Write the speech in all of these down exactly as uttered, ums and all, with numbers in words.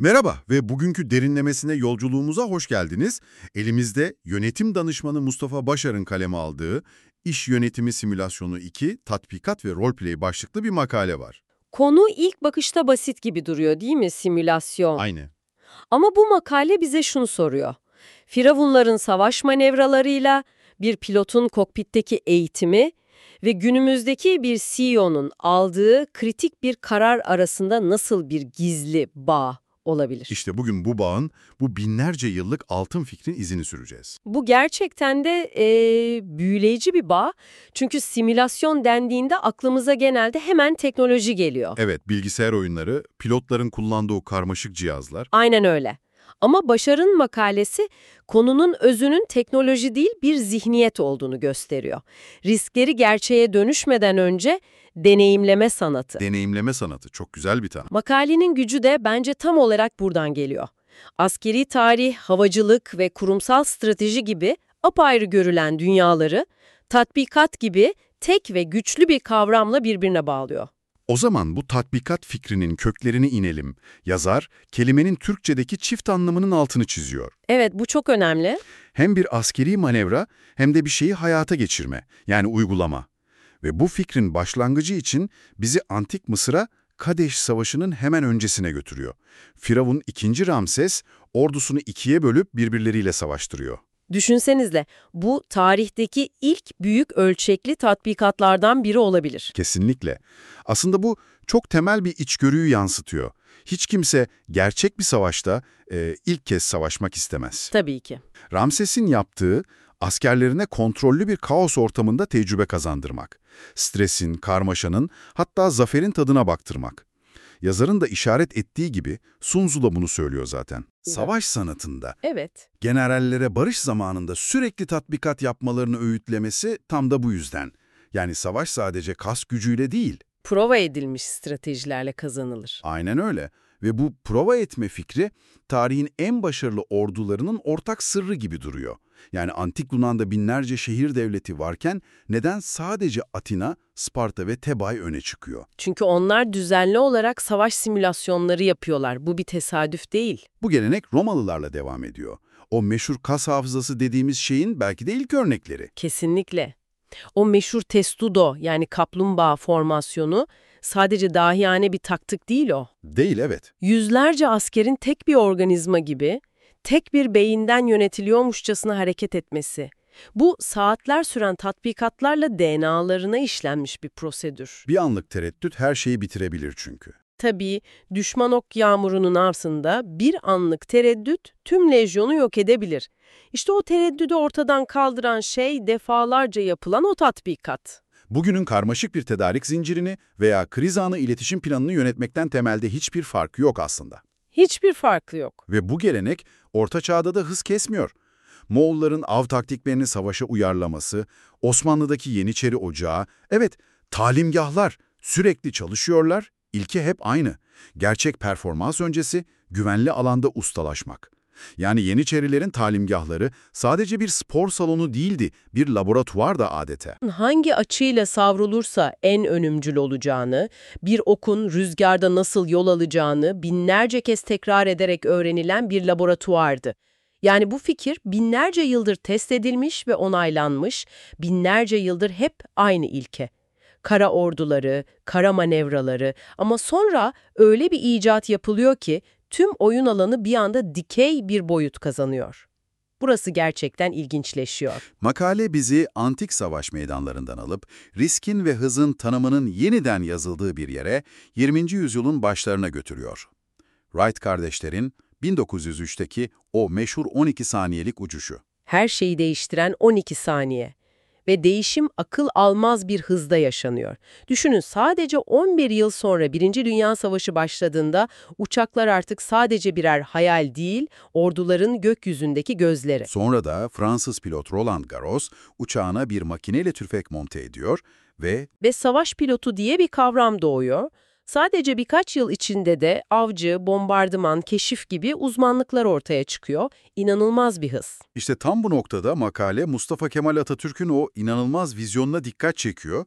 Merhaba ve bugünkü derinlemesine yolculuğumuza hoş geldiniz. Elimizde yönetim danışmanı Mustafa Başar'ın kaleme aldığı İş Yönetimi Simülasyonu iki, Tatbikat ve Roleplay başlıklı bir makale var. Konu ilk bakışta basit gibi duruyor değil mi? Simülasyon. Aynı. Ama bu makale bize şunu soruyor. Firavunların savaş manevralarıyla bir pilotun kokpitteki eğitimi ve günümüzdeki bir C E O'nun aldığı kritik bir karar arasında nasıl bir gizli bağ olabilir? İşte bugün bu bağın, bu binlerce yıllık altın fikrin izini süreceğiz. Bu gerçekten de eee, büyüleyici bir bağ. Çünkü simülasyon dendiğinde aklımıza genelde hemen teknoloji geliyor. Evet, bilgisayar oyunları, pilotların kullandığı o karmaşık cihazlar. Aynen öyle. Ama Başar'ın makalesi konunun özünün teknoloji değil bir zihniyet olduğunu gösteriyor. Riskleri gerçeğe dönüşmeden önce deneyimleme sanatı. Deneyimleme sanatı, çok güzel bir tanım. Makalenin gücü de bence tam olarak buradan geliyor. Askeri tarih, havacılık ve kurumsal strateji gibi apayrı görülen dünyaları tatbikat gibi tek ve güçlü bir kavramla birbirine bağlıyor. O zaman bu tatbikat fikrinin köklerine inelim. Yazar, kelimenin Türkçedeki çift anlamının altını çiziyor. Evet, bu çok önemli. Hem bir askeri manevra hem de bir şeyi hayata geçirme, yani uygulama. Ve bu fikrin başlangıcı için bizi Antik Mısır'a Kadeş Savaşı'nın hemen öncesine götürüyor. Firavun ikinci Ramses ordusunu ikiye bölüp birbirleriyle savaştırıyor. Düşünsenize, bu tarihteki ilk büyük ölçekli tatbikatlardan biri olabilir. Kesinlikle. Aslında bu çok temel bir içgörüyü yansıtıyor. Hiç kimse gerçek bir savaşta e, ilk kez savaşmak istemez. Tabii ki. Ramses'in yaptığı, askerlerine kontrollü bir kaos ortamında tecrübe kazandırmak. Stresin, karmaşanın, hatta zaferin tadına baktırmak. Yazarın da işaret ettiği gibi Sun Tzu da bunu söylüyor zaten. Savaş sanatında Evet. generallere barış zamanında sürekli tatbikat yapmalarını öğütlemesi tam da bu yüzden. Yani savaş sadece kas gücüyle değil. Prova edilmiş stratejilerle kazanılır. Aynen öyle. Ve bu prova etme fikri tarihin en başarılı ordularının ortak sırrı gibi duruyor. Yani Antik Yunan'da binlerce şehir devleti varken neden sadece Atina, Sparta ve Tebay öne çıkıyor? Çünkü onlar düzenli olarak savaş simülasyonları yapıyorlar. Bu bir tesadüf değil. Bu gelenek Romalılarla devam ediyor. O meşhur kas hafızası dediğimiz şeyin belki de ilk örnekleri. Kesinlikle. O meşhur testudo yani kaplumbağa formasyonu sadece dahiyane bir taktik değil o. Değil, evet. Yüzlerce askerin tek bir organizma gibi, tek bir beyinden yönetiliyormuşçasına hareket etmesi. Bu saatler süren tatbikatlarla D N A'larına işlenmiş bir prosedür. Bir anlık tereddüt her şeyi bitirebilir çünkü. Tabii düşman ok yağmurunun arsında bir anlık tereddüt tüm lejyonu yok edebilir. İşte o tereddüdü ortadan kaldıran şey defalarca yapılan o tatbikat. Bugünün karmaşık bir tedarik zincirini veya kriz anı iletişim planını yönetmekten temelde hiçbir farkı yok aslında. Hiçbir farkı yok. Ve bu gelenek Orta Çağ'da da hız kesmiyor. Moğolların av taktiklerini savaşa uyarlaması, Osmanlı'daki Yeniçeri Ocağı, evet talimgahlar sürekli çalışıyorlar, ilke hep aynı. Gerçek performans öncesi güvenli alanda ustalaşmak. Yani Yeniçerilerin talimgahları sadece bir spor salonu değildi, bir laboratuvar da adeta. Hangi açıyla savrulursa en önümcül olacağını, bir okun rüzgarda nasıl yol alacağını binlerce kez tekrar ederek öğrenilen bir laboratuvardı. Yani bu fikir binlerce yıldır test edilmiş ve onaylanmış, binlerce yıldır hep aynı ilke. Kara orduları, kara manevraları ama sonra öyle bir icat yapılıyor ki tüm oyun alanı bir anda dikey bir boyut kazanıyor. Burası gerçekten ilginçleşiyor. Makale bizi antik savaş meydanlarından alıp riskin ve hızın tanımının yeniden yazıldığı bir yere yirminci yüzyılın başlarına götürüyor. Wright kardeşlerin bin dokuz yüz üçteki o meşhur on iki saniyelik uçuşu. Her şeyi değiştiren on iki saniye. Ve değişim akıl almaz bir hızda yaşanıyor. Düşünün sadece on bir yıl sonra Birinci Dünya Savaşı başladığında uçaklar artık sadece birer hayal değil, orduların gökyüzündeki gözleri. Sonra da Fransız pilot Roland Garros uçağına bir makineyle tüfek monte ediyor ve Ve savaş pilotu diye bir kavram doğuyor. Sadece birkaç yıl içinde de avcı, bombardıman, keşif gibi uzmanlıklar ortaya çıkıyor. İnanılmaz bir hız. işte tam bu noktada makale Mustafa Kemal Atatürk'ün o inanılmaz vizyonuna dikkat çekiyor.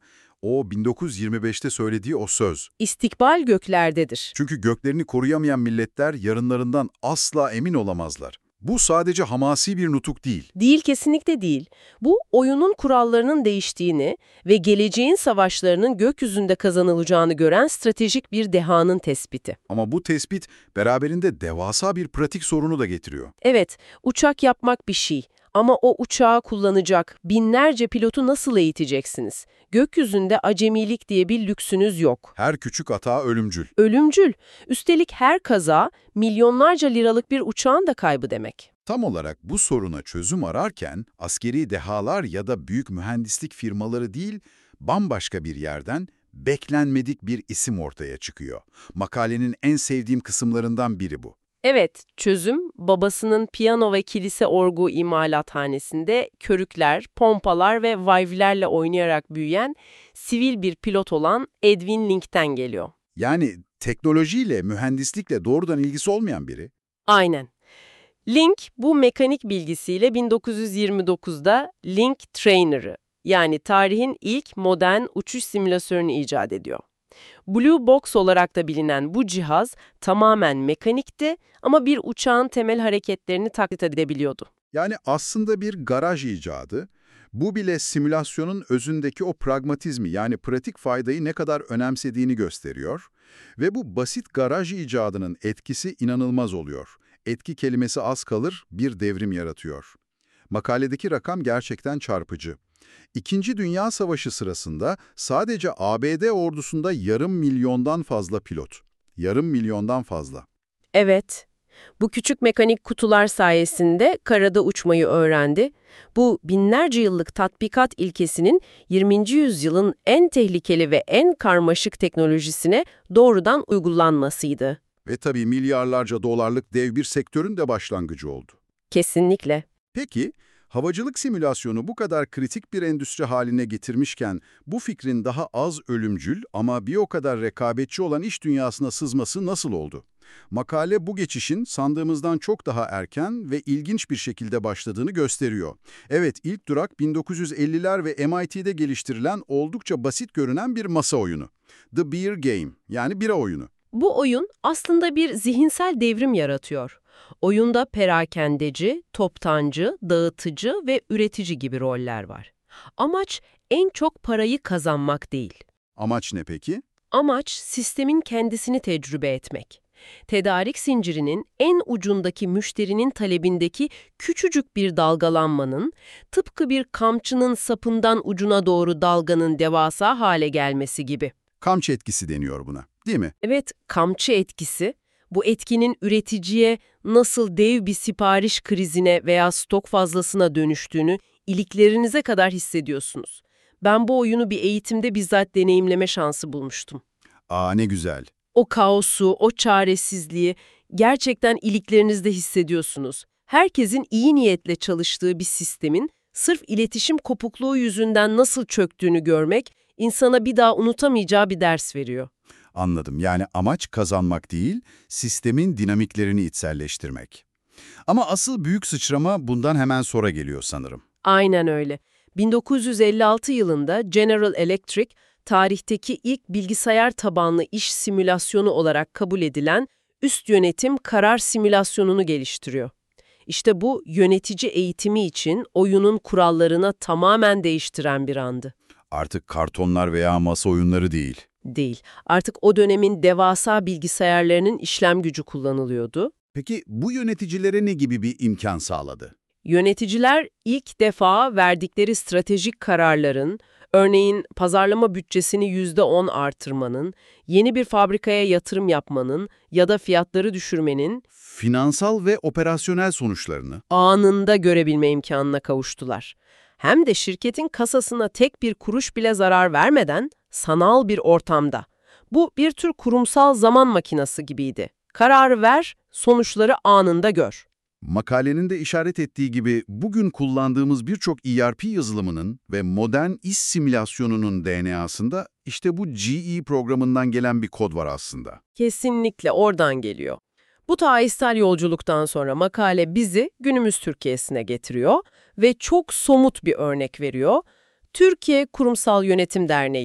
O bin dokuz yüz yirmi beşte söylediği o söz. İstikbal göklerdedir. Çünkü göklerini koruyamayan milletler yarınlarından asla emin olamazlar. Bu sadece hamasi bir nutuk değil. Değil, kesinlikle değil. Bu, oyunun kurallarının değiştiğini ve geleceğin savaşlarının gökyüzünde kazanılacağını gören stratejik bir dehanın tespiti. Ama bu tespit beraberinde devasa bir pratik sorunu da getiriyor. Evet, uçak yapmak bir şey. Ama o uçağı kullanacak binlerce pilotu nasıl eğiteceksiniz? Gökyüzünde acemilik diye bir lüksünüz yok. Her küçük hata ölümcül. Ölümcül. Üstelik her kaza milyonlarca liralık bir uçağın da kaybı demek. Tam olarak bu soruna çözüm ararken askeri dehalar ya da büyük mühendislik firmaları değil, bambaşka bir yerden beklenmedik bir isim ortaya çıkıyor. Makalenin en sevdiğim kısımlarından biri bu. Evet, çözüm babasının piyano ve kilise orgu imalathanesinde körükler, pompalar ve valvlerle oynayarak büyüyen sivil bir pilot olan Edwin Link'ten geliyor. Yani teknolojiyle, mühendislikle doğrudan ilgisi olmayan biri. Aynen. Link bu mekanik bilgisiyle bin dokuz yüz yirmi dokuzda Link Trainer'ı, yani tarihin ilk modern uçuş simülatörünü icat ediyor. Blue Box olarak da bilinen bu cihaz tamamen mekanikti ama bir uçağın temel hareketlerini taklit edebiliyordu. Yani aslında bir garaj icadı. Bu bile simülasyonun özündeki o pragmatizmi, yani pratik faydayı ne kadar önemsediğini gösteriyor. Ve bu basit garaj icadının etkisi inanılmaz oluyor. Etki kelimesi az kalır, bir devrim yaratıyor. Makaledeki rakam gerçekten çarpıcı. İkinci Dünya Savaşı sırasında sadece A B D ordusunda yarım milyondan fazla pilot. Yarım milyondan fazla. Evet, bu küçük mekanik kutular sayesinde karada uçmayı öğrendi. Bu binlerce yıllık tatbikat ilkesinin yirminci yüzyılın en tehlikeli ve en karmaşık teknolojisine doğrudan uygulanmasıydı. Ve tabii milyarlarca dolarlık dev bir sektörün de başlangıcı oldu. Kesinlikle. Peki, havacılık simülasyonu bu kadar kritik bir endüstri haline getirmişken bu fikrin daha az ölümcül ama bir o kadar rekabetçi olan iş dünyasına sızması nasıl oldu? Makale bu geçişin sandığımızdan çok daha erken ve ilginç bir şekilde başladığını gösteriyor. Evet, ilk durak bin dokuz yüz elliler ve M I T'de geliştirilen oldukça basit görünen bir masa oyunu. The Beer Game, yani bira oyunu. Bu oyun aslında bir zihinsel devrim yaratıyor. Oyunda perakendeci, toptancı, dağıtıcı ve üretici gibi roller var. Amaç en çok parayı kazanmak değil. Amaç ne peki? Amaç sistemin kendisini tecrübe etmek. Tedarik zincirinin en ucundaki müşterinin talebindeki küçücük bir dalgalanmanın, tıpkı bir kamçının sapından ucuna doğru dalganın devasa hale gelmesi gibi. Kamçı etkisi deniyor buna, değil mi? Evet, kamçı etkisi, bu etkinin üreticiye nasıl dev bir sipariş krizine veya stok fazlasına dönüştüğünü iliklerinize kadar hissediyorsunuz. Ben bu oyunu bir eğitimde bizzat deneyimleme şansı bulmuştum. Aa, ne güzel. O kaosu, o çaresizliği gerçekten iliklerinizde hissediyorsunuz. Herkesin iyi niyetle çalıştığı bir sistemin sırf iletişim kopukluğu yüzünden nasıl çöktüğünü görmek insana bir daha unutamayacağı bir ders veriyor. Anladım. Yani amaç kazanmak değil, sistemin dinamiklerini içselleştirmek. Ama asıl büyük sıçrama bundan hemen sonra geliyor sanırım. Aynen öyle. bin dokuz yüz elli altı yılında General Electric, tarihteki ilk bilgisayar tabanlı iş simülasyonu olarak kabul edilen üst yönetim karar simülasyonunu geliştiriyor. İşte bu yönetici eğitimi için oyunun kurallarına tamamen değiştiren bir andı. Artık kartonlar veya masa oyunları değil. Değil. Artık o dönemin devasa bilgisayarlarının işlem gücü kullanılıyordu. Peki bu yöneticilere ne gibi bir imkan sağladı? Yöneticiler ilk defa verdikleri stratejik kararların, örneğin pazarlama bütçesini yüzde on artırmanın, yeni bir fabrikaya yatırım yapmanın ya da fiyatları düşürmenin Finansal ve operasyonel sonuçlarını. anında görebilme imkanına kavuştular. Hem de şirketin kasasına tek bir kuruş bile zarar vermeden sanal bir ortamda. Bu bir tür kurumsal zaman makinesi gibiydi. Kararı ver, sonuçları anında gör. Makalenin de işaret ettiği gibi bugün kullandığımız birçok E R P yazılımının ve modern iş simülasyonunun D N A'sında işte bu G E programından gelen bir kod var aslında. Kesinlikle oradan geliyor. Bu tarihsel yolculuktan sonra makale bizi günümüz Türkiye'sine getiriyor ve çok somut bir örnek veriyor. Türkiye Kurumsal Yönetim Derneği,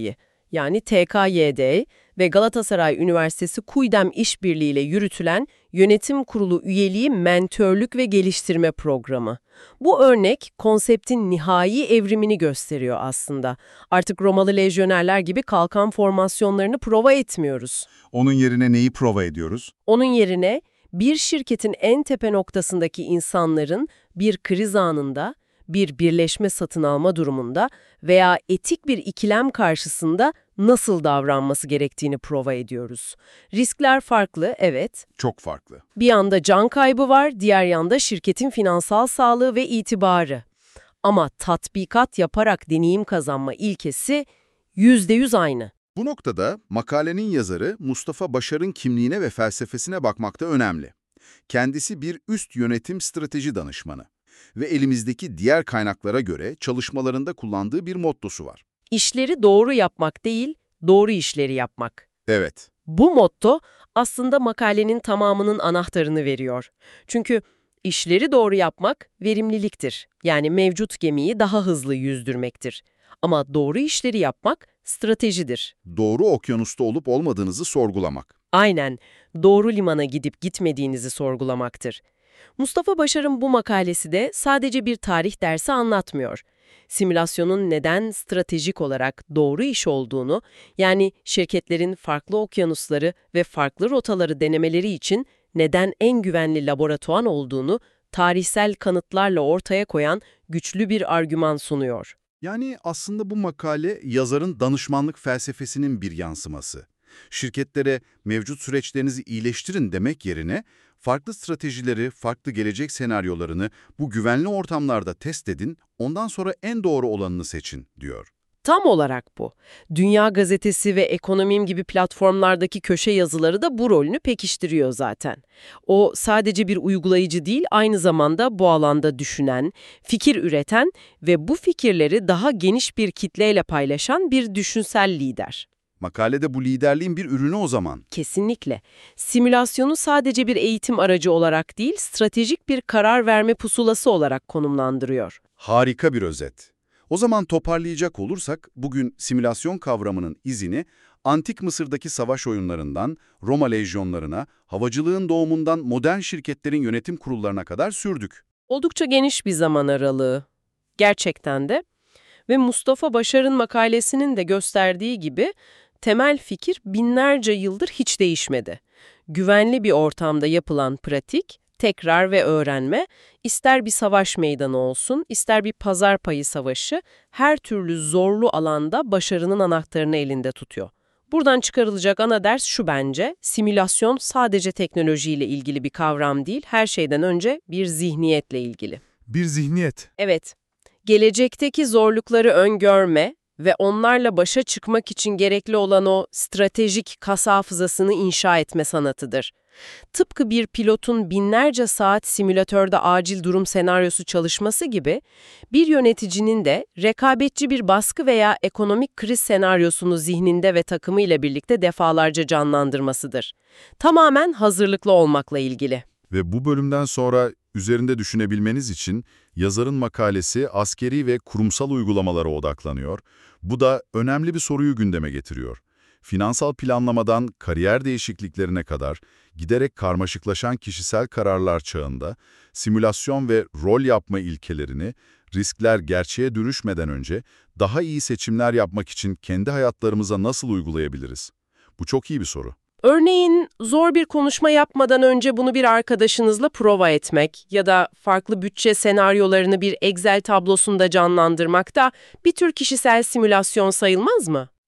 yani T K Y D ve Galatasaray Üniversitesi KUYDEM işbirliğiyle yürütülen Yönetim Kurulu üyeliği mentörlük ve geliştirme programı. Bu örnek konseptin nihai evrimini gösteriyor aslında. Artık Romalı lejyonerler gibi kalkan formasyonlarını prova etmiyoruz. Onun yerine neyi prova ediyoruz? Onun yerine bir şirketin en tepe noktasındaki insanların bir kriz anında, bir birleşme satın alma durumunda veya etik bir ikilem karşısında nasıl davranması gerektiğini prova ediyoruz. Riskler farklı, evet. Çok farklı. Bir yanda can kaybı var, diğer yanda şirketin finansal sağlığı ve itibarı. Ama tatbikat yaparak deneyim kazanma ilkesi yüzde yüz aynı. Bu noktada makalenin yazarı Mustafa Başar'ın kimliğine ve felsefesine bakmakta önemli. Kendisi bir üst yönetim strateji danışmanı ve elimizdeki diğer kaynaklara göre çalışmalarında kullandığı bir mottosu var. İşleri doğru yapmak değil, doğru işleri yapmak. Evet. Bu motto aslında makalenin tamamının anahtarını veriyor. Çünkü işleri doğru yapmak verimliliktir. Yani mevcut gemiyi daha hızlı yüzdürmektir. Ama doğru işleri yapmak stratejidir. Doğru okyanusta olup olmadığınızı sorgulamak. Aynen, doğru limana gidip gitmediğinizi sorgulamaktır. Mustafa Başar'ın bu makalesi de sadece bir tarih dersi anlatmıyor. Simülasyonun neden stratejik olarak doğru iş olduğunu, yani şirketlerin farklı okyanusları ve farklı rotaları denemeleri için neden en güvenli laboratuvar olduğunu tarihsel kanıtlarla ortaya koyan güçlü bir argüman sunuyor. Yani aslında bu makale yazarın danışmanlık felsefesinin bir yansıması. Şirketlere mevcut süreçlerinizi iyileştirin demek yerine farklı stratejileri, farklı gelecek senaryolarını bu güvenli ortamlarda test edin, ondan sonra en doğru olanını seçin, diyor. Tam olarak bu. Dünya Gazetesi ve Ekonomim gibi platformlardaki köşe yazıları da bu rolünü pekiştiriyor zaten. O sadece bir uygulayıcı değil, aynı zamanda bu alanda düşünen, fikir üreten ve bu fikirleri daha geniş bir kitleyle paylaşan bir düşünsel lider. Makalede bu liderliğin bir ürünü o zaman. Kesinlikle. Simülasyonu sadece bir eğitim aracı olarak değil, stratejik bir karar verme pusulası olarak konumlandırıyor. Harika bir özet. O zaman toparlayacak olursak, bugün simülasyon kavramının izini Antik Mısır'daki savaş oyunlarından, Roma lejyonlarına, havacılığın doğumundan modern şirketlerin yönetim kurullarına kadar sürdük. Oldukça geniş bir zaman aralığı. Gerçekten de. Ve Mustafa Başar'ın makalesinin de gösterdiği gibi temel fikir binlerce yıldır hiç değişmedi. Güvenli bir ortamda yapılan pratik, tekrar ve öğrenme, ister bir savaş meydanı olsun, ister bir pazar payı savaşı, her türlü zorlu alanda başarının anahtarını elinde tutuyor. Buradan çıkarılacak ana ders şu bence, simülasyon sadece teknolojiyle ilgili bir kavram değil, her şeyden önce bir zihniyetle ilgili. Bir zihniyet. Evet, gelecekteki zorlukları öngörme ve onlarla başa çıkmak için gerekli olan o stratejik kas hafızasını inşa etme sanatıdır. Tıpkı bir pilotun binlerce saat simülatörde acil durum senaryosu çalışması gibi, bir yöneticinin de rekabetçi bir baskı veya ekonomik kriz senaryosunu zihninde ve takımıyla birlikte defalarca canlandırmasıdır. Tamamen hazırlıklı olmakla ilgili. Ve bu bölümden sonra üzerinde düşünebilmeniz için yazarın makalesi askeri ve kurumsal uygulamalara odaklanıyor. Bu da önemli bir soruyu gündeme getiriyor. Finansal planlamadan kariyer değişikliklerine kadar giderek karmaşıklaşan kişisel kararlar çağında simülasyon ve rol yapma ilkelerini riskler gerçeğe dönüşmeden önce daha iyi seçimler yapmak için kendi hayatlarımıza nasıl uygulayabiliriz? Bu çok iyi bir soru. Örneğin zor bir konuşma yapmadan önce bunu bir arkadaşınızla prova etmek ya da farklı bütçe senaryolarını bir Excel tablosunda canlandırmak da bir tür kişisel simülasyon sayılmaz mı?